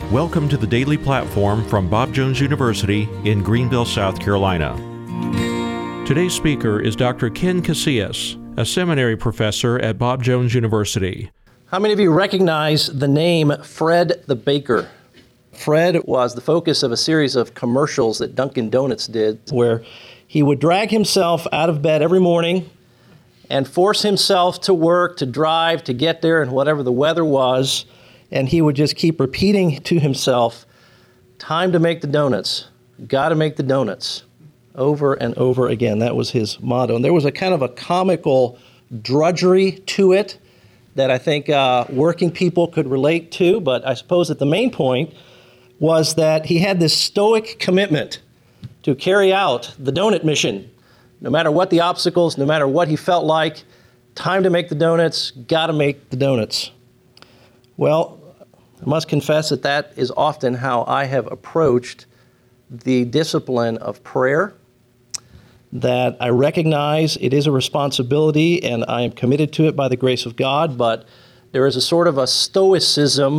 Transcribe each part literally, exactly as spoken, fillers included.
Welcome to the Daily Platform from Bob Jones University in Greenville, South Carolina. Today's speaker is Doctor Ken Casillas, a seminary professor at Bob Jones University. How many of you recognize the name Fred the Baker? Fred was the focus of a series of commercials that Dunkin' Donuts did, where he would drag himself out of bed every morning and force himself to work, to drive, to get there, and whatever the weather was. And he would just keep repeating to himself, time to make the donuts, got to make the donuts, over and over again. That was his motto. And there was a kind of a comical drudgery to it that I think uh, working people could relate to. But I suppose that the main point was that he had this stoic commitment to carry out the donut mission. No matter what the obstacles, no matter what he felt like, time to make the donuts, got to make the donuts. Well, I must confess that that is often how I have approached the discipline of prayer, that I recognize it is a responsibility and I am committed to it by the grace of God, but there is a sort of a stoicism,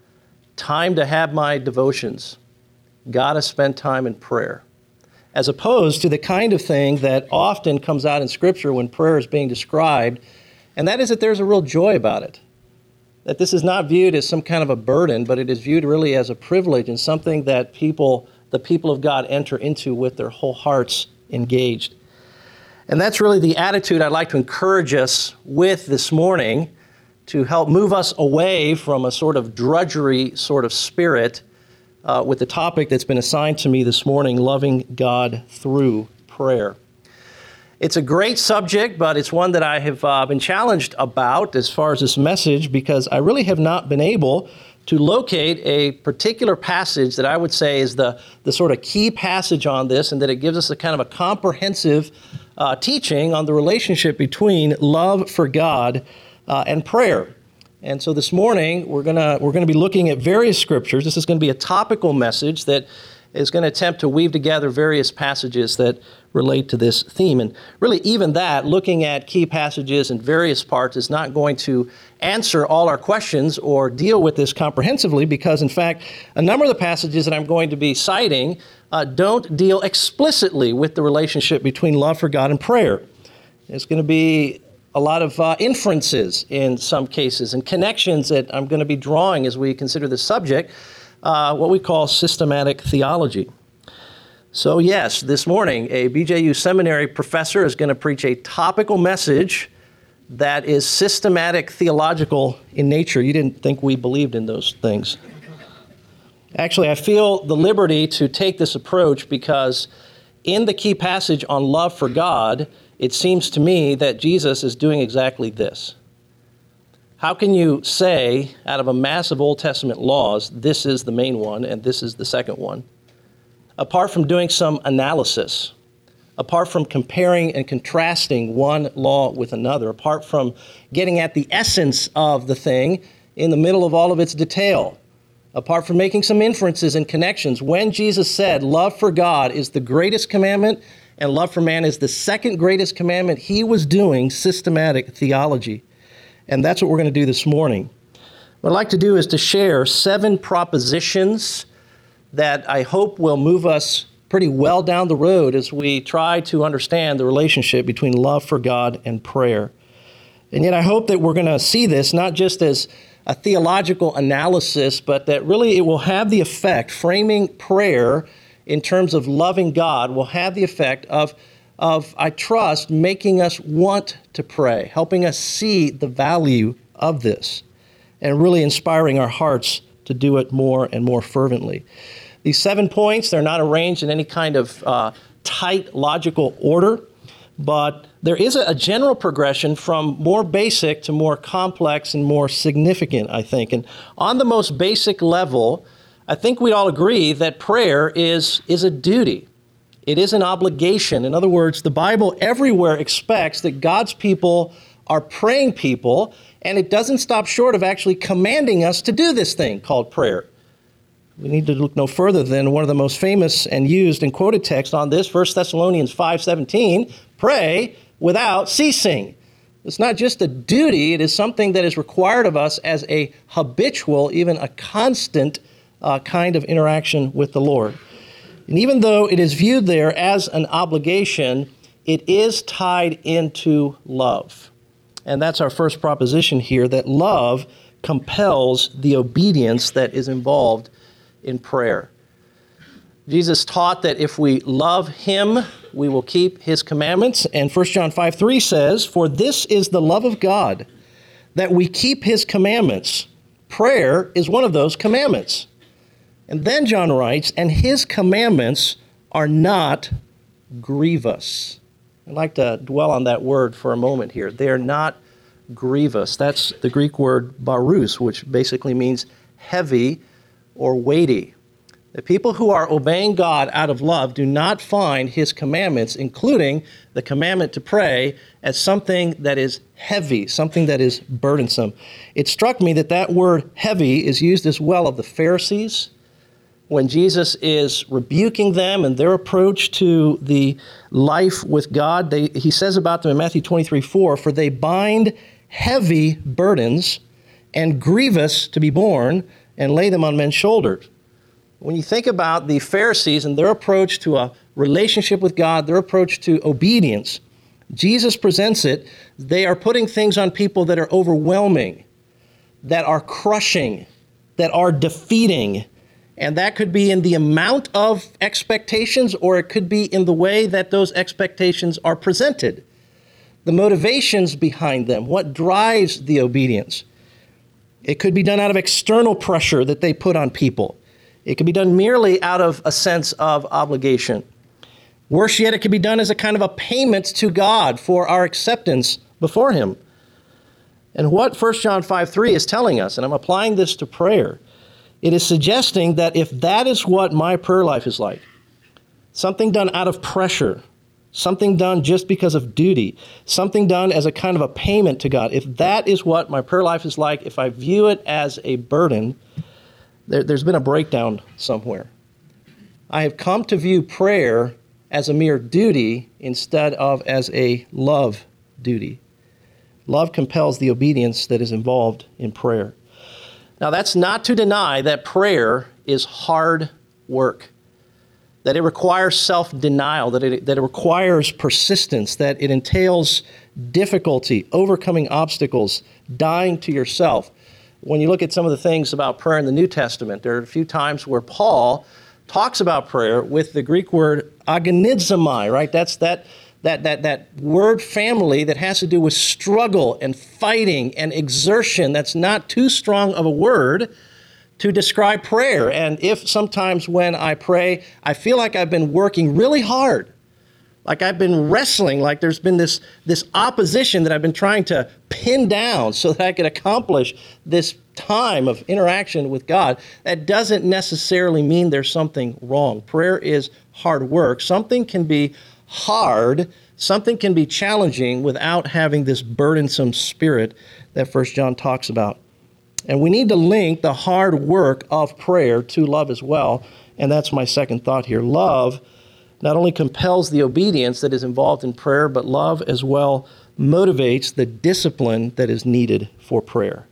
time to have my devotions, got to spend time in prayer, as opposed to the kind of thing that often comes out in Scripture when prayer is being described, and that is that there's a real joy about it. That this is not viewed as some kind of a burden, but it is viewed really as a privilege and something that people, the people of God, enter into with their whole hearts engaged. And that's really the attitude I'd like to encourage us with this morning to help move us away from a sort of drudgery sort of spirit uh, with the topic that's been assigned to me this morning, loving God through prayer. It's a great subject, but it's one that I have uh, been challenged about as far as this message, because I really have not been able to locate a particular passage that I would say is the, the sort of key passage on this, and that it gives us a kind of a comprehensive uh, teaching on the relationship between love for God uh, and prayer. And so this morning, we're gonna we're gonna be looking at various scriptures. This is going to be a topical message that is going to attempt to weave together various passages that relate to this theme. And really, even that, looking at key passages in various parts, is not going to answer all our questions or deal with this comprehensively, because, in fact, a number of the passages that I'm going to be citing uh, don't deal explicitly with the relationship between love for God and prayer. There's going to be a lot of uh, inferences in some cases and connections that I'm going to be drawing as we consider this subject, uh, what we call systematic theology. So yes, this morning, a B J U seminary professor is going to preach a topical message that is systematic theological in nature. You didn't think we believed in those things. Actually, I feel the liberty to take this approach because in the key passage on love for God, it seems to me that Jesus is doing exactly this. How can you say, out of a mass of Old Testament laws, this is the main one and this is the second one, apart from doing some analysis, apart from comparing and contrasting one law with another, apart from getting at the essence of the thing in the middle of all of its detail, apart from making some inferences and connections? When Jesus said love for God is the greatest commandment and love for man is the second greatest commandment, he was doing systematic theology. And that's what we're going to do this morning. What I'd like to do is to share seven propositions that I hope will move us pretty well down the road as we try to understand the relationship between love for God and prayer. And yet I hope that we're going to see this not just as a theological analysis, but that really it will have the effect, framing prayer in terms of loving God will have the effect of, of, I trust, making us want to pray, helping us see the value of this, and really inspiring our hearts to do it more and more fervently. These seven points, they're not arranged in any kind of uh, tight logical order, but there is a, a general progression from more basic to more complex and more significant, I think. And on the most basic level, I think we all agree that prayer is, is a duty. It is an obligation. In other words, the Bible everywhere expects that God's people are praying people, and it doesn't stop short of actually commanding us to do this thing called prayer. We need to look no further than one of the most famous and used and quoted texts on this, First Thessalonians five seventeen, pray without ceasing. It's not just a duty, it is something that is required of us as a habitual, even a constant uh, kind of interaction with the Lord. And even though it is viewed there as an obligation, it is tied into love. And that's our first proposition here, that love compels the obedience that is involved in prayer. Jesus taught that if we love him, we will keep his commandments. And First John five three says, "For this is the love of God, that we keep his commandments." Prayer is one of those commandments. And then John writes, "And his commandments are not grievous." I'd like to dwell on that word for a moment here. They are not grievous. That's the Greek word barus, which basically means heavy or weighty. The people who are obeying God out of love do not find his commandments, including the commandment to pray, as something that is heavy, something that is burdensome. It struck me that that word heavy is used as well of the Pharisees when Jesus is rebuking them and their approach to the life with God. They, he says about them in Matthew twenty-three four, "For they bind heavy burdens and grievous to be borne and lay them on men's shoulders." When you think about the Pharisees and their approach to a relationship with God, their approach to obedience, Jesus presents it, they are putting things on people that are overwhelming, that are crushing, that are defeating. And that could be in the amount of expectations, or it could be in the way that those expectations are presented. The motivations behind them, what drives the obedience. It could be done out of external pressure that they put on people. It could be done merely out of a sense of obligation. Worse yet, it could be done as a kind of a payment to God for our acceptance before him. And what First John five three is telling us, and I'm applying this to prayer, it is suggesting that if that is what my prayer life is like, something done out of pressure, something done just because of duty, something done as a kind of a payment to God, if that is what my prayer life is like, if I view it as a burden, there, there's been a breakdown somewhere. I have come to view prayer as a mere duty instead of as a love duty. Love compels the obedience that is involved in prayer. Now, that's not to deny that prayer is hard work, that it requires self-denial, that it, that it requires persistence, that it entails difficulty, overcoming obstacles, dying to yourself. When you look at some of the things about prayer in the New Testament, there are a few times where Paul talks about prayer with the Greek word agonizomai, right? That's that that that that word family that has to do with struggle and fighting and exertion. That's not too strong of a word to describe prayer. And if sometimes when I pray, I feel like I've been working really hard, like I've been wrestling, like there's been this, this opposition that I've been trying to pin down so that I could accomplish this time of interaction with God, that doesn't necessarily mean there's something wrong. Prayer is hard work. Something can be hard, something can be challenging without having this burdensome spirit that First John talks about. And we need to link the hard work of prayer to love as well. And that's my second thought here. Love not only compels the obedience that is involved in prayer, but love as well motivates the discipline that is needed for prayer.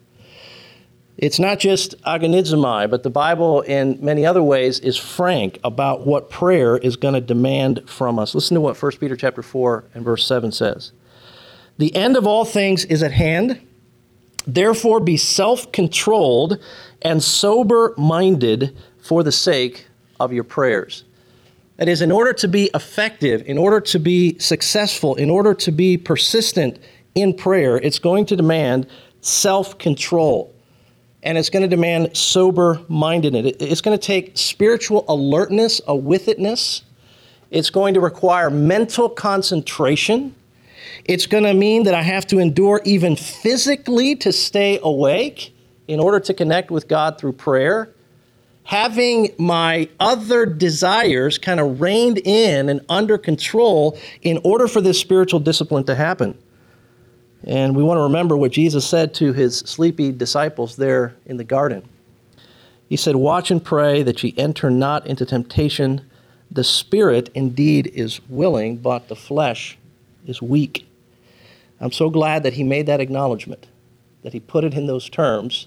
It's not just agonizomai, but the Bible in many other ways is frank about what prayer is going to demand from us. Listen to what First Peter chapter four and verse seven says. The end of all things is at hand. Therefore be self-controlled and sober-minded for the sake of your prayers. That is, in order to be effective, in order to be successful, in order to be persistent in prayer, it's going to demand self-control. And it's going to demand sober-mindedness. It's going to take spiritual alertness, a with-itness. It's going to require mental concentration. It's going to mean that I have to endure even physically to stay awake in order to connect with God through prayer. Having my other desires kind of reined in and under control in order for this spiritual discipline to happen. And we want to remember what Jesus said to his sleepy disciples there in the garden. He said, watch and pray that ye enter not into temptation. The spirit indeed is willing, but the flesh is weak. I'm so glad that he made that acknowledgement, that he put it in those terms,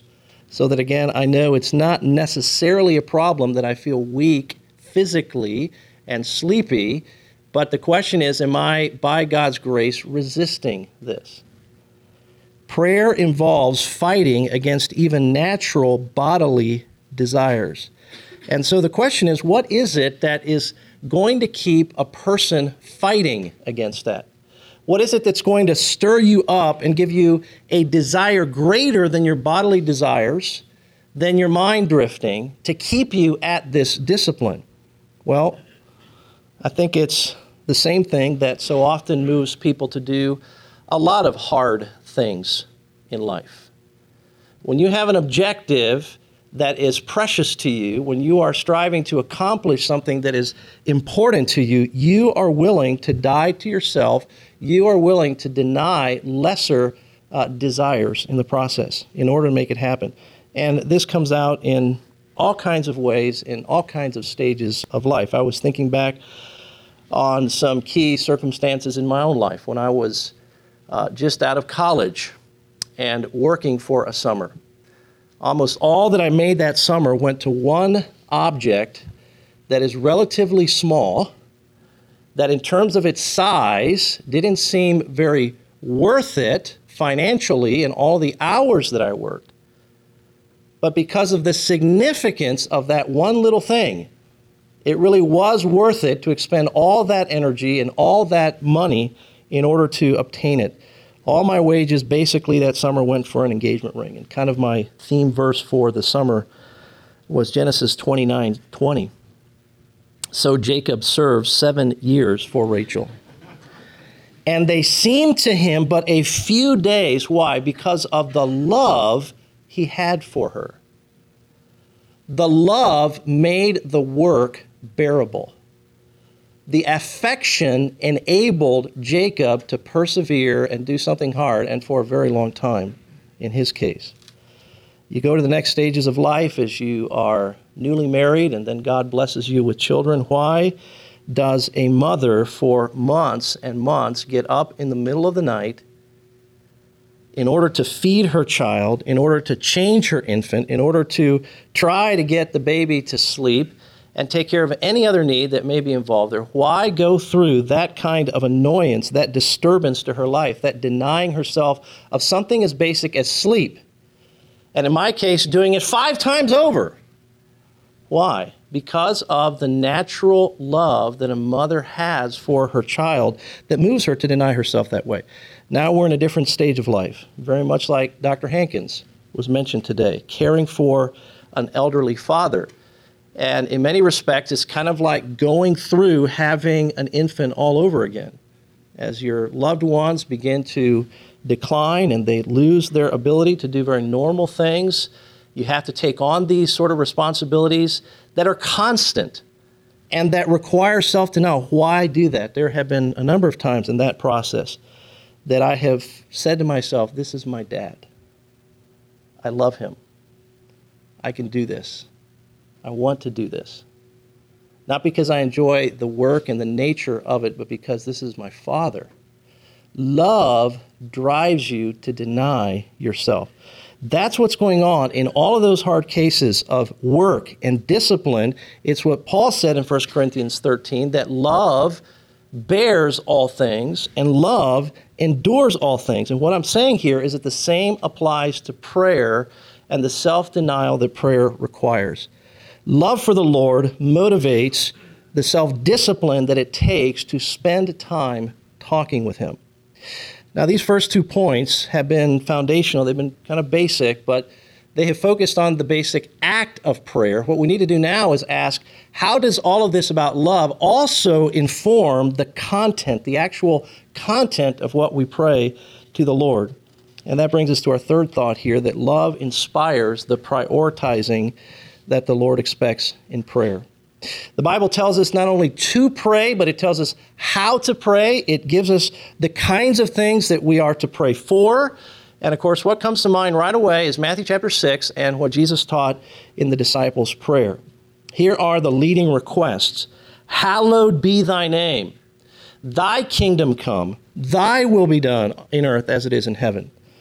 so that, again, I know it's not necessarily a problem that I feel weak physically and sleepy, but the question is, am I, by God's grace, resisting this? Prayer involves fighting against even natural bodily desires. And so the question is, what is it that is going to keep a person fighting against that? What is it that's going to stir you up and give you a desire greater than your bodily desires, than your mind drifting, to keep you at this discipline? Well, I think it's the same thing that so often moves people to do a lot of hard things in life. When you have an objective that is precious to you, when you are striving to accomplish something that is important to you, you are willing to die to yourself. You are willing to deny lesser uh, desires in the process in order to make it happen. And this comes out in all kinds of ways, in all kinds of stages of life. I was thinking back on some key circumstances in my own life when I was uh, just out of college and working for a summer. Almost all that I made that summer went to one object that is relatively small, that in terms of its size didn't seem very worth it financially in all the hours that I worked. But because of the significance of that one little thing, it really was worth it to expend all that energy and all that money in order to obtain it. All my wages basically that summer went for an engagement ring. And kind of my theme verse for the summer was Genesis twenty-nine twenty. So Jacob served seven years for Rachel. And they seemed to him but a few days. Why? Because of the love he had for her. The love made the work bearable. The affection enabled Jacob to persevere and do something hard, and for a very long time in his case. You go to the next stages of life as you are newly married, and then God blesses you with children. Why does a mother for months and months get up in the middle of the night in order to feed her child, in order to change her infant, in order to try to get the baby to sleep, and take care of any other need that may be involved there? Why go through that kind of annoyance, that disturbance to her life, that denying herself of something as basic as sleep? And in my case, doing it five times over. Why? Because of the natural love that a mother has for her child that moves her to deny herself that way. Now we're in a different stage of life, very much like Doctor Hankins was mentioned today, caring for an elderly father. And in many respects, it's kind of like going through having an infant all over again. As your loved ones begin to decline and they lose their ability to do very normal things, you have to take on these sort of responsibilities that are constant and that require self-denial. Why do that? There have been a number of times in that process that I have said to myself, this is my dad. I love him. I can do this. I want to do this. Not because I enjoy the work and the nature of it, but because this is my father. Love drives you to deny yourself. That's what's going on in all of those hard cases of work and discipline. It's what Paul said in First Corinthians thirteen, that love bears all things and love endures all things. And what I'm saying here is that the same applies to prayer and the self-denial that prayer requires. Love for the Lord motivates the self-discipline that it takes to spend time talking with him. Now, these first two points have been foundational. They've been kind of basic, but they have focused on the basic act of prayer. What we need to do now is ask, how does all of this about love also inform the content, the actual content of what we pray to the Lord? And that brings us to our third thought here, that love inspires the prioritizing that the Lord expects in prayer. The Bible tells us not only to pray, but it tells us how to pray. It gives us the kinds of things that we are to pray for. And of course, what comes to mind right away is Matthew chapter six and what Jesus taught in the disciples' prayer. Here are the leading requests. Hallowed be thy name. Thy kingdom come. Thy will be done in earth as it is in heaven.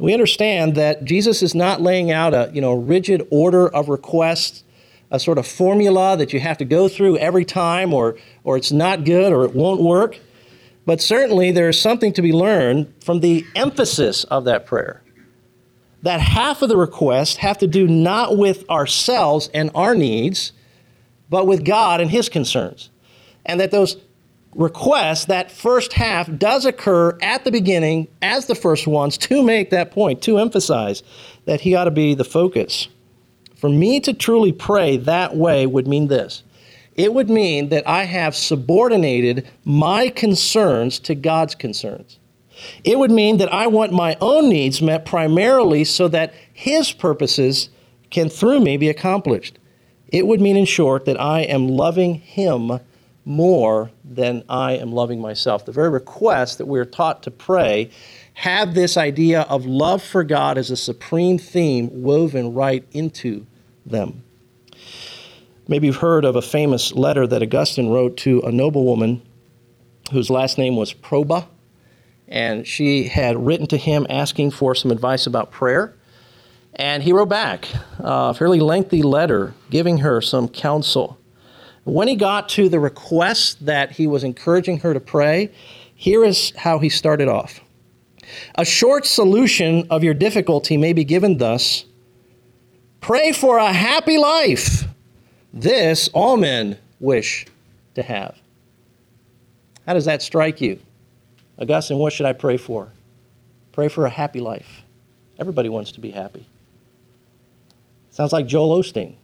We understand that Jesus is not laying out a, you know, rigid order of requests, a sort of formula that you have to go through every time, or, or it's not good or it won't work. But certainly there is something to be learned from the emphasis of that prayer. That half of the requests have to do not with ourselves and our needs, but with God and his concerns. And that those requests, that first half, does occur at the beginning as the first ones to make that point, to emphasize that he ought to be the focus. For me to truly pray that way would mean this. It would mean that I have subordinated my concerns to God's concerns. It would mean that I want my own needs met primarily so that his purposes can, through me, be accomplished. It would mean, in short, that I am loving him more than I am loving myself. The very requests that we're taught to pray have this idea of love for God as a supreme theme woven right into them. Maybe you've heard of a famous letter that Augustine wrote to a noblewoman whose last name was Proba, and she had written to him asking for some advice about prayer. And he wrote back a fairly lengthy letter giving her some counsel. When he got to the request that he was encouraging her to pray, here is how he started off. A short solution of your difficulty may be given thus: pray for a happy life. This all men wish to have. How does that strike you? Augustine, what should I pray for? Pray for a happy life. Everybody wants to be happy. Sounds like Joel Osteen.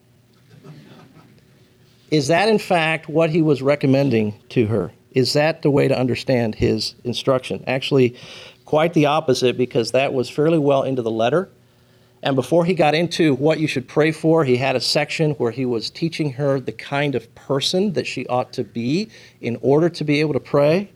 Is that, in fact, what he was recommending to her? Is that the way to understand his instruction? Actually, quite the opposite, because that was fairly well into the letter. And before he got into what you should pray for, he had a section where he was teaching her the kind of person that she ought to be in order to be able to pray.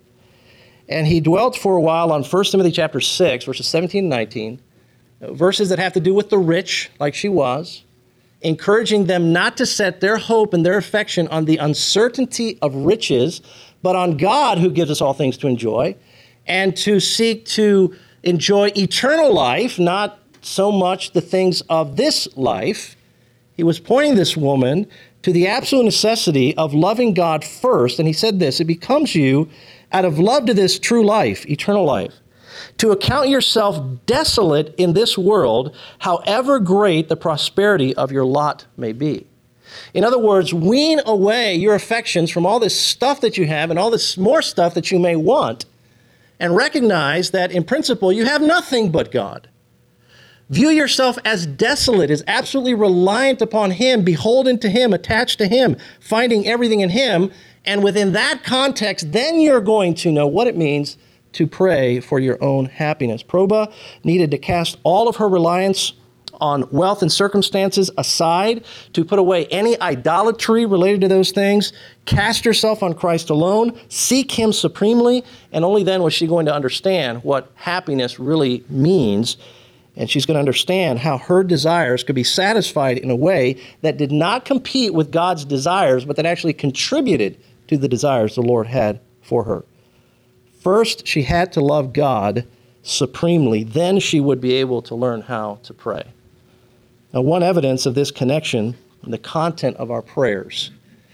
And he dwelt for a while on First Timothy chapter six, verses seventeen and nineteen, verses that have to do with the rich, like she was, encouraging them not to set their hope and their affection on the uncertainty of riches, but on God who gives us all things to enjoy, and to seek to enjoy eternal life, not so much the things of this life. He was pointing this woman to the absolute necessity of loving God first, and he said this: it becomes you, out of love to this true life, eternal life, to account yourself desolate in this world, however great the prosperity of your lot may be. In other words, wean away your affections from all this stuff that you have and all this more stuff that you may want, and recognize that in principle you have nothing but God. View yourself as desolate, as absolutely reliant upon him, beholden to him, attached to him, finding everything in him. And within that context, then you're going to know what it means to pray for your own happiness. Proba needed to cast all of her reliance on wealth and circumstances aside, to put away any idolatry related to those things, cast herself on Christ alone, seek him supremely, and only then was she going to understand what happiness really means. And she's going to understand how her desires could be satisfied in a way that did not compete with God's desires, but that actually contributed to the desires the Lord had for her. First, she had to love God supremely. Then she would be able to learn how to pray. Now, one evidence of this connection in the content of our prayers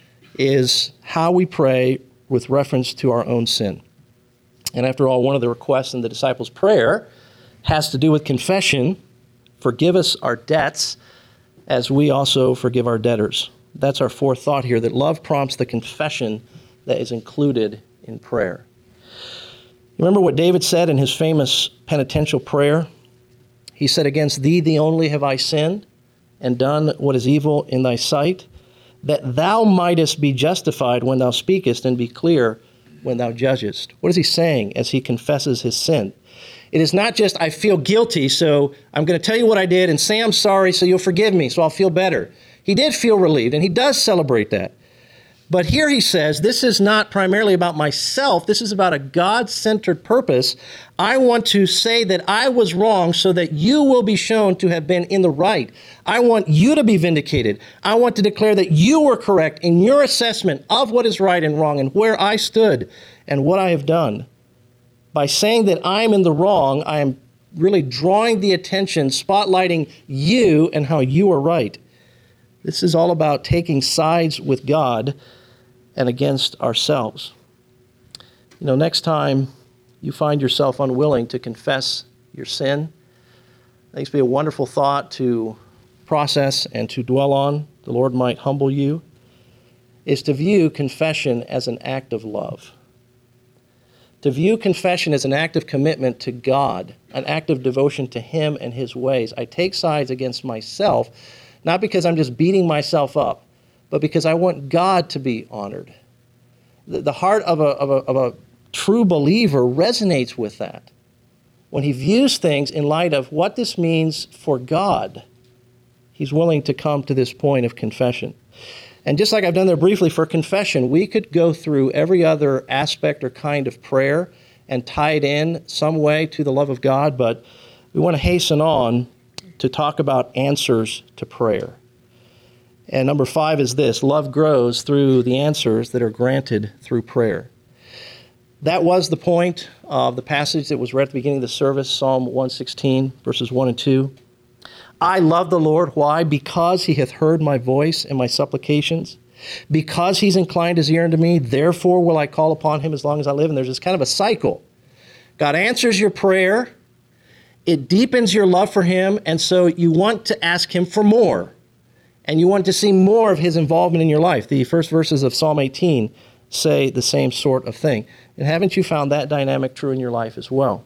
is how we pray with reference to our own sin. And after all, one of the requests in the disciples' prayer has to do with confession. Forgive us our debts as we also forgive our debtors. That's our fourth thought here, that love prompts the confession that is included in prayer. Remember what David said in his famous penitential prayer? He said, "Against thee, thee only have I sinned, and done what is evil in thy sight, that thou mightest be justified when thou speakest, and be clear when thou judgest." What is he saying as he confesses his sin? It is not just, I feel guilty, so I'm going to tell you what I did and say I'm sorry so you'll forgive me, so I'll feel better. He did feel relieved, and he does celebrate that. But here he says, this is not primarily about myself. This is about a God-centered purpose. I want to say that I was wrong so that you will be shown to have been in the right. I want you to be vindicated. I want to declare that you were correct in your assessment of what is right and wrong and where I stood and what I have done. By saying that I am in the wrong, I am really drawing the attention, spotlighting you and how you are right. This is all about taking sides with God and against ourselves. You know, next time you find yourself unwilling to confess your sin, I think it'd be a wonderful thought to process and to dwell on. The Lord might humble you, is to view confession as an act of love. To view confession as an act of commitment to God, an act of devotion to Him and His ways. I take sides against myself, not because I'm just beating myself up, but because I want God to be honored. The, the heart of a, of, a, of a true believer resonates with that. When he views things in light of what this means for God, he's willing to come to this point of confession. And just like I've done there briefly for confession, we could go through every other aspect or kind of prayer and tie it in some way to the love of God, but we want to hasten on to talk about answers to prayer. And number five is this: love grows through the answers that are granted through prayer. That was the point of the passage that was read at the beginning of the service, Psalm one sixteen, verses one and two. I love the Lord. Why? Because He hath heard my voice and my supplications. Because He's inclined His ear unto me, therefore will I call upon Him as long as I live. And there's this kind of a cycle. God answers your prayer. It deepens your love for Him, and so you want to ask Him for more. And you want to see more of His involvement in your life. The first verses of Psalm eighteen say the same sort of thing. And haven't you found that dynamic true in your life as well?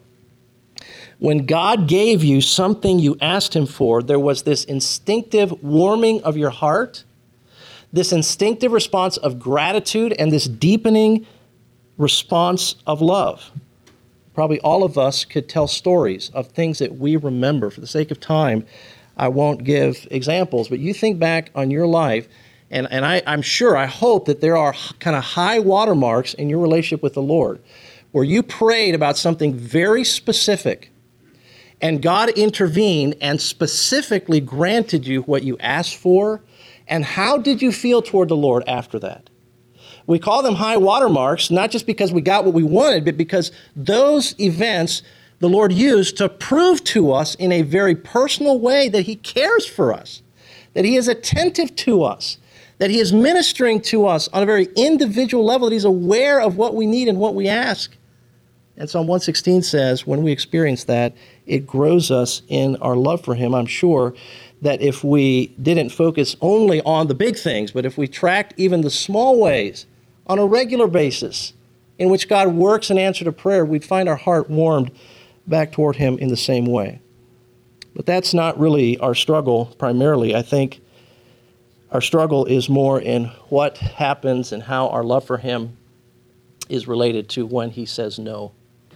When God gave you something you asked Him for, there was this instinctive warming of your heart, this instinctive response of gratitude, and this deepening response of love. Probably all of us could tell stories of things that we remember. For the sake of time, I won't give examples, but you think back on your life, and, and I, I'm sure, I hope that there are kind of high watermarks in your relationship with the Lord, where you prayed about something very specific, and God intervened and specifically granted you what you asked for. And how did you feel toward the Lord after that? We call them high watermarks, not just because we got what we wanted, but because those events the Lord used to prove to us in a very personal way that He cares for us, that He is attentive to us, that He is ministering to us on a very individual level, that He's aware of what we need and what we ask. And Psalm one sixteen says, when we experience that, it grows us in our love for Him. I'm sure that if we didn't focus only on the big things, but if we tracked even the small ways on a regular basis in which God works in answer to prayer, we'd find our heart warmed back toward Him in the same way. But that's not really our struggle primarily. I think our struggle is more in what happens and how our love for Him is related to when He says no,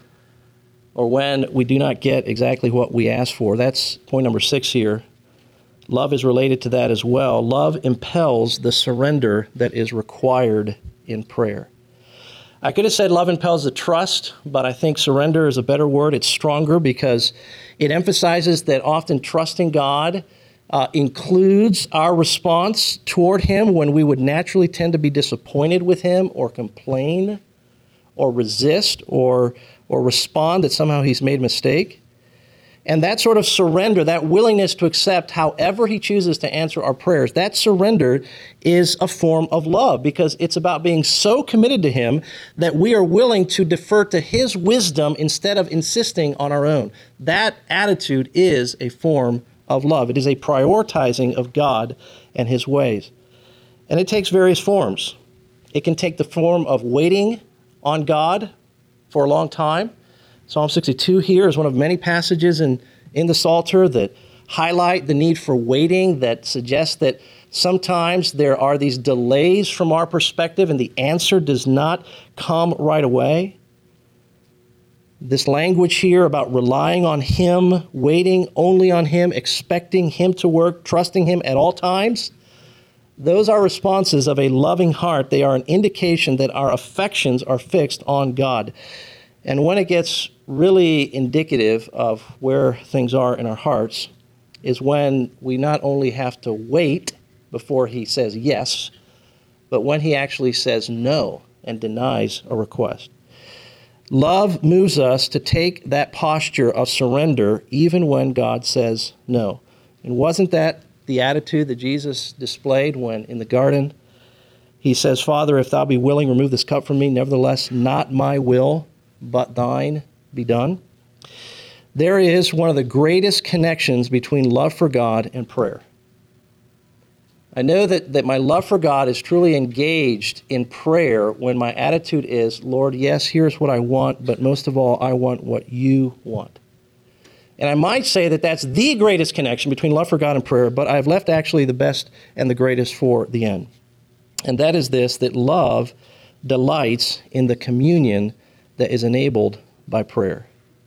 or when we do not get exactly what we ask for. That's point number six here. Love is related to that as well. Love impels the surrender that is required in prayer. I could have said love impels the trust, but I think surrender is a better word. It's stronger because it emphasizes that often trusting God uh, includes our response toward Him when we would naturally tend to be disappointed with Him or complain or resist or or respond that somehow He's made a mistake. And that sort of surrender, that willingness to accept however He chooses to answer our prayers, that surrender is a form of love because it's about being so committed to Him that we are willing to defer to His wisdom instead of insisting on our own. That attitude is a form of love. It is a prioritizing of God and His ways. And it takes various forms. It can take the form of waiting on God for a long time. Psalm sixty-two here is one of many passages in, in the Psalter that highlight the need for waiting, that suggest that sometimes there are these delays from our perspective and the answer does not come right away. This language here about relying on Him, waiting only on Him, expecting Him to work, trusting Him at all times, those are responses of a loving heart. They are an indication that our affections are fixed on God. And when it gets really indicative of where things are in our hearts is when we not only have to wait before He says yes, but when He actually says no and denies a request. Love moves us to take that posture of surrender even when God says no. And wasn't that the attitude that Jesus displayed when in the garden he says, Father, if thou be willing, remove this cup from me. Nevertheless, not my will, but thine be done. There is one of the greatest connections between love for God and prayer. I know that, that my love for God is truly engaged in prayer when my attitude is, Lord, yes, here's what I want, but most of all, I want what you want. And I might say that that's the greatest connection between love for God and prayer, but I've left actually the best and the greatest for the end. And that is this, that love delights in the communion that is enabled by prayer.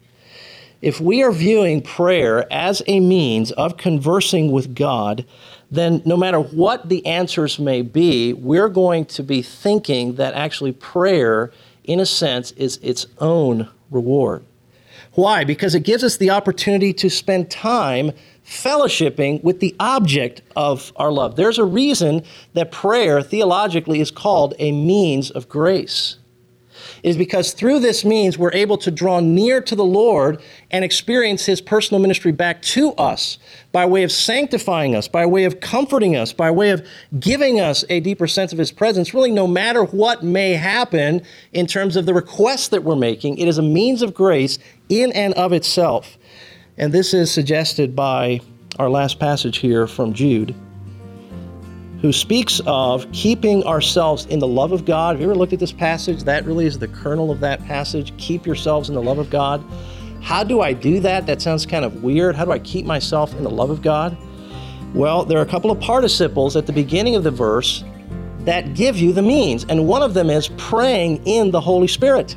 If we are viewing prayer as a means of conversing with God, then no matter what the answers may be, we're going to be thinking that actually prayer, in a sense, is its own reward. Why? Because it gives us the opportunity to spend time fellowshipping with the object of our love. There's a reason that prayer, theologically, is called a means of grace. It is because through this means, we're able to draw near to the Lord and experience His personal ministry back to us by way of sanctifying us, by way of comforting us, by way of giving us a deeper sense of His presence. Really, no matter what may happen in terms of the requests that we're making, it is a means of grace in and of itself. And this is suggested by our last passage here from Jude, who speaks of keeping ourselves in the love of God. Have you ever looked at this passage? That really is the kernel of that passage. Keep yourselves in the love of God. How do I do that? That sounds kind of weird. How do I keep myself in the love of God? Well, there are a couple of participles at the beginning of the verse that give you the means, and one of them is praying in the Holy Spirit.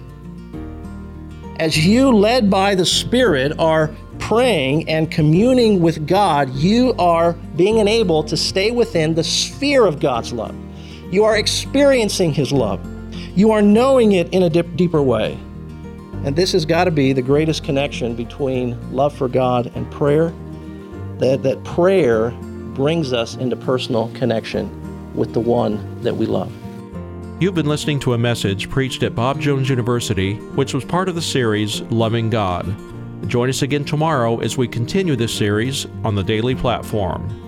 As you, led by the Spirit, are praying and communing with God, you are being enabled to stay within the sphere of God's love. You are experiencing His love. You are knowing it in a dip, deeper way. And this has got to be the greatest connection between love for God and prayer, that, that prayer brings us into personal connection with the one that we love. You've been listening to a message preached at Bob Jones University, which was part of the series Loving God. Join us again tomorrow as we continue this series on the Daily Platform.